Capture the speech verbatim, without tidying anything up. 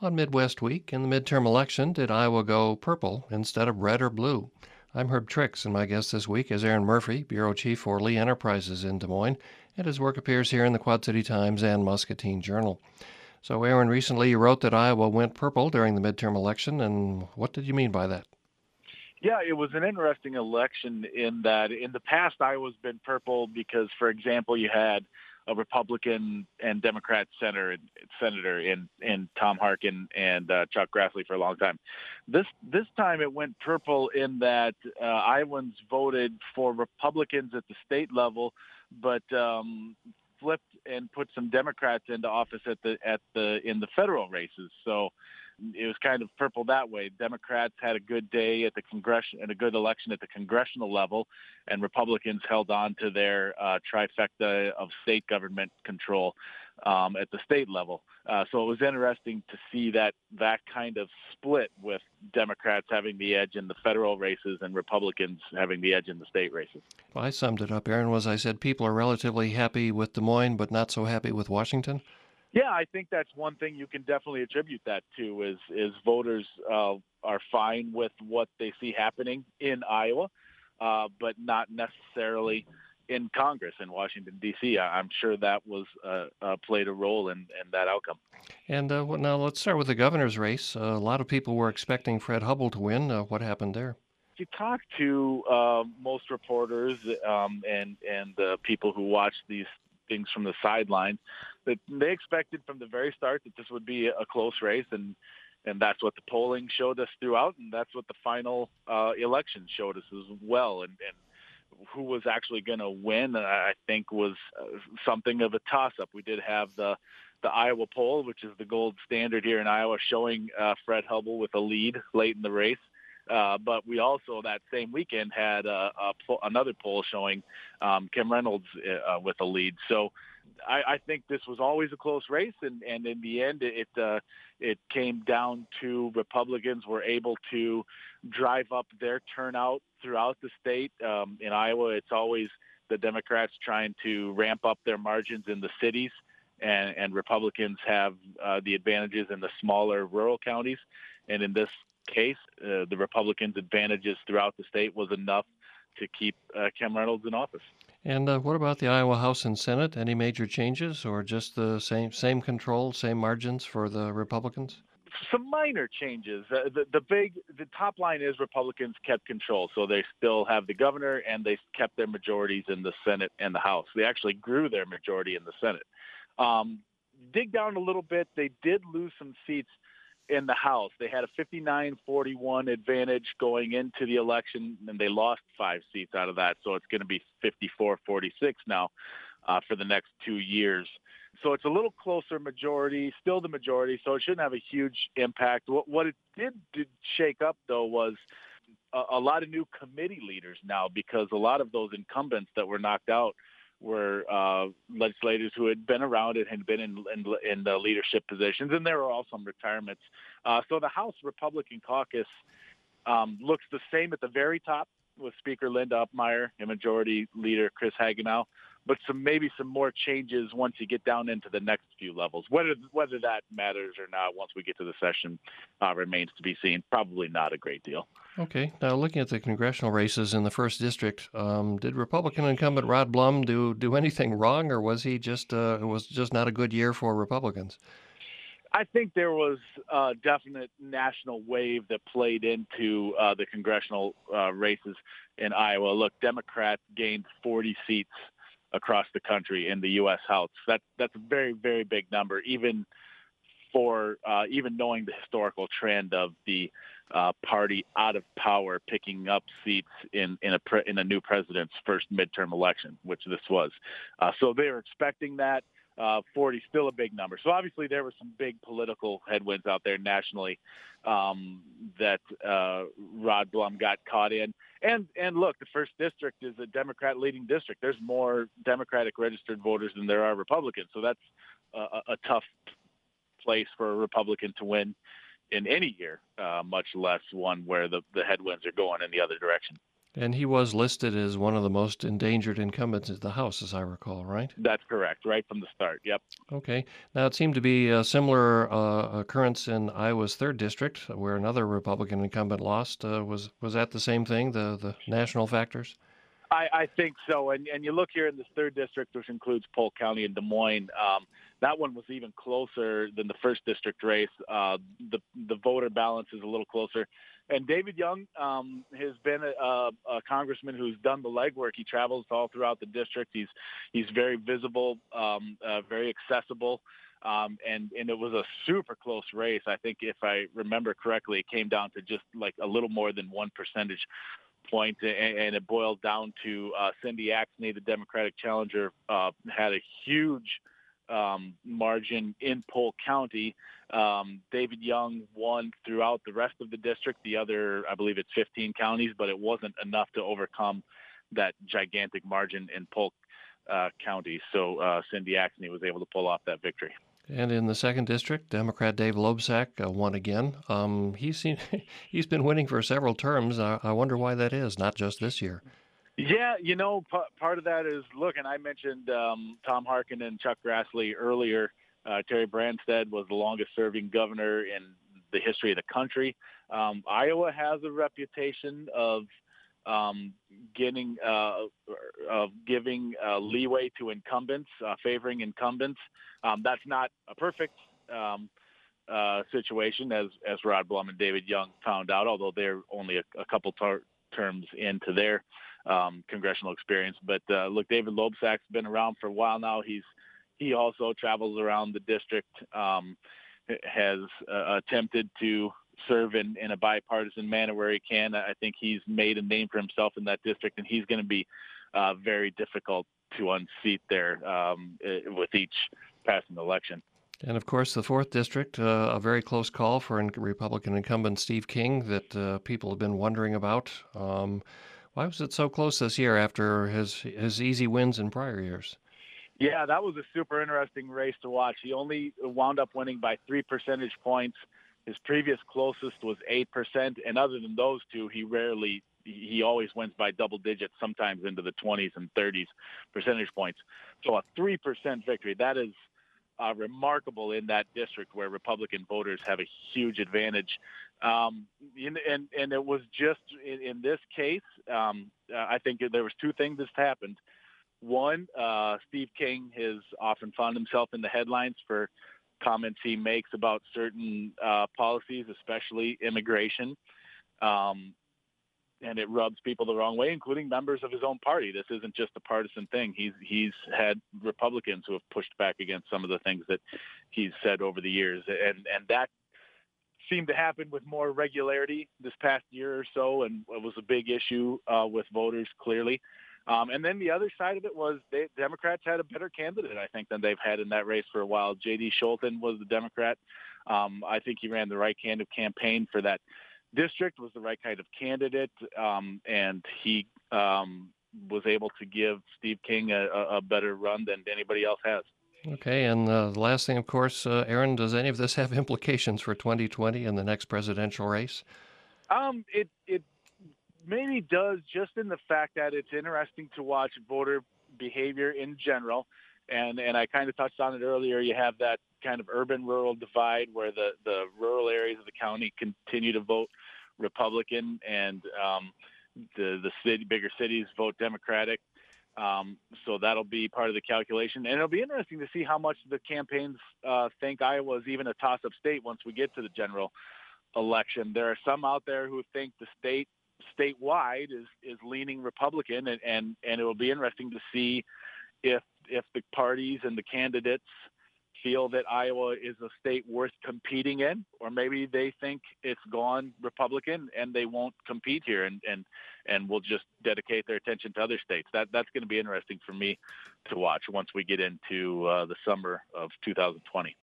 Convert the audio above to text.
On Midwest Week, in the midterm election, did Iowa go purple instead of red or blue? I'm Herb Trix, and my guest this week is Aaron Murphy, Bureau Chief for Lee Enterprises in Des Moines, and his work appears here in the Quad City Times and Muscatine Journal. So, Aaron, recently you wrote that Iowa went purple during the midterm election, and what did you mean by that? Yeah, it was an interesting election in that in the past Iowa's been purple because, for example, you had a Republican and Democrat senator, senator in, in Tom Harkin and uh, Chuck Grassley for a long time. This this time it went purple in that uh, Iowans voted for Republicans at the state level, but um, flipped and put some Democrats into office at the at the in the federal races. So it was kind of purple that way. Democrats had a good day at the congression and a good election at the congressional level, and Republicans held on to their uh, trifecta of state government control um, at the state level. Uh, so it was interesting to see that that kind of split, with Democrats having the edge in the federal races and Republicans having the edge in the state races. Well, I summed it up, Aaron, was I said people are relatively happy with Des Moines, but not so happy with Washington. Yeah, I think that's one thing you can definitely attribute that to is is voters uh, are fine with what they see happening in Iowa, uh, but not necessarily in Congress in Washington, D C. I'm sure that was uh, uh, played a role in, in that outcome. And uh, well, now let's start with the governor's race. Uh, a lot of people were expecting Fred Hubbell to win. Uh, what happened there? If you talk to uh, most reporters um, and and the people who watch these things from the sidelines, that they expected from the very start that this would be a close race, and and that's what the polling showed us throughout, and that's what the final uh, election showed us as well. And, and who was actually going to win, I think, was uh, something of a toss-up. We did have the the Iowa poll, which is the gold standard here in Iowa, showing uh, Fred Hubbell with a lead late in the race. Uh, but we also that same weekend had a, a po- another poll showing um, Kim Reynolds uh, with a lead. So I, I think this was always a close race, and, and in the end, it uh, it came down to Republicans were able to drive up their turnout throughout the state. Um, in Iowa, it's always the Democrats trying to ramp up their margins in the cities, and, and Republicans have uh, the advantages in the smaller rural counties. And in this case, uh, the Republicans' advantages throughout the state was enough to keep uh, Kim Reynolds in office. And uh, what about the Iowa House and Senate? Any major changes, or just the same same control, same margins for the Republicans? Some minor changes. Uh, the, the big, the top line is Republicans kept control, so they still have the governor, and they kept their majorities in the Senate and the House. They actually grew their majority in the Senate. Um, dig down a little bit, they did lose some seats in the House. They had a fifty-nine forty-one advantage going into the election, and they lost five seats out of that. So it's going to be fifty-four forty-six now uh, for the next two years. So it's a little closer majority, still the majority, so it shouldn't have a huge impact. What, what it did, did shake up, though, was a, a lot of new committee leaders now, because a lot of those incumbents that were knocked out were uh, legislators who had been around and had been in, in, in the leadership positions, and there were also some retirements. Uh, so the House Republican caucus um, looks the same at the very top with Speaker Linda Upmeyer and Majority Leader Chris Hagenow, but some maybe some more changes once you get down into the next few levels. Whether whether that matters or not once we get to the session uh, remains to be seen. Probably not a great deal. Okay. Now, looking at the congressional races in the first district, um, did Republican incumbent Rod Blum do do anything wrong, or was he just uh, it was just not a good year for Republicans? I think there was a definite national wave that played into uh, the congressional uh, races in Iowa. Look, Democrats gained forty seats across the country in the U S House. That that's a very, very big number, even for uh, even knowing the historical trend of the uh, party out of power picking up seats in in a pre- in a new president's first midterm election, which this was. Uh, so they were expecting that. Uh, forty still a big number. So obviously there were some big political headwinds out there nationally um, that uh, Rod Blum got caught in. And and look, the first district is a Democrat leading district. There's more Democratic registered voters than there are Republicans. So that's a, a tough place for a Republican to win in any year, uh, much less one where the, the headwinds are going in the other direction. And he was listed as one of the most endangered incumbents in the House, as I recall, right? That's correct, right from the start. Yep. Okay. Now, it seemed to be a similar uh, occurrence in Iowa's third district, where another Republican incumbent lost. Uh, was was that the same thing? The the national factors? I, I think so. And and you look here in this third district, which includes Polk County and Des Moines. Um, that one was even closer than the first district race. Uh, the the voter balance is a little closer. And David Young um, has been a, a, a congressman who's done the legwork. He travels all throughout the district. He's he's very visible, um, uh, very accessible. Um, and, and it was a super close race. I think if I remember correctly, it came down to just like a little more than one percentage point, and, and it boiled down to uh, Cindy Axne, the Democratic challenger, uh, had a huge um, margin in Polk County. Um, David Young won throughout the rest of the district, the other, I believe it's fifteen counties, but it wasn't enough to overcome that gigantic margin in Polk uh, County. So uh, Cindy Axne was able to pull off that victory. And in the second district, Democrat Dave Loebsack uh, won again. Um, he's seen, he's been winning for several terms. I, I wonder why that is, not just this year. Yeah, you know, p- part of that is, look, and I mentioned um, Tom Harkin and Chuck Grassley earlier. Uh, Terry Branstad was the longest-serving governor in the history of the country. Um, Iowa has a reputation of um, getting, uh, of giving uh, leeway to incumbents, uh, favoring incumbents. Um, that's not a perfect um, uh, situation, as as Rod Blum and David Young found out, although they're only a, a couple tar- terms into their um, congressional experience. But uh, look, David Loebsack's been around for a while now. He's he also travels around the district, um, has uh, attempted to serve in, in a bipartisan manner where he can. I think he's made a name for himself in that district, and he's going to be uh, very difficult to unseat there um, with each passing election. And of course, the fourth district, uh, a very close call for Republican incumbent Steve King that uh, people have been wondering about. Um, why was it so close this year after his his easy wins in prior years? Yeah, that was a super interesting race to watch. He only wound up winning by three percentage points. His previous closest was eight percent, and other than those two, he rarely, he always wins by double digits, sometimes into the twenties and thirties percentage points. So a three percent victory, that is uh, remarkable in that district where Republican voters have a huge advantage. Um, in, and, and it was just in, in this case, um, I think there was two things that happened. One, uh, Steve King has often found himself in the headlines for comments he makes about certain uh, policies, especially immigration. Um, and it rubs people the wrong way, including members of his own party. This isn't just a partisan thing. He's he's had Republicans who have pushed back against some of the things that he's said over the years. And, and that seemed to happen with more regularity this past year or so, and it was a big issue uh, with voters, clearly. Um, and then the other side of it was the Democrats had a better candidate, I think, than they've had in that race for a while. J D. Scholten was the Democrat. Um, I think he ran the right kind of campaign for that district, was the right kind of candidate, um, and he um, was able to give Steve King a, a better run than anybody else has. Okay, and uh, the last thing, of course, uh, Aaron, does any of this have implications for twenty twenty and the next presidential race? Um, it it maybe does, just in the fact that it's interesting to watch voter behavior in general. And and I kind of touched on it earlier. You have that kind of urban-rural divide where the, the rural areas of the county continue to vote Republican, and um, the the city, bigger cities vote Democratic. Um, so that'll be part of the calculation. And it'll be interesting to see how much the campaigns uh, think Iowa is even a toss-up state once we get to the general election. There are some out there who think the state statewide is, is leaning Republican, and, and, and it will be interesting to see if if the parties and the candidates feel that Iowa is a state worth competing in, or maybe they think it's gone Republican and they won't compete here and, and, and will just dedicate their attention to other states. That that's going to be interesting for me to watch once we get into uh, the summer of two thousand twenty.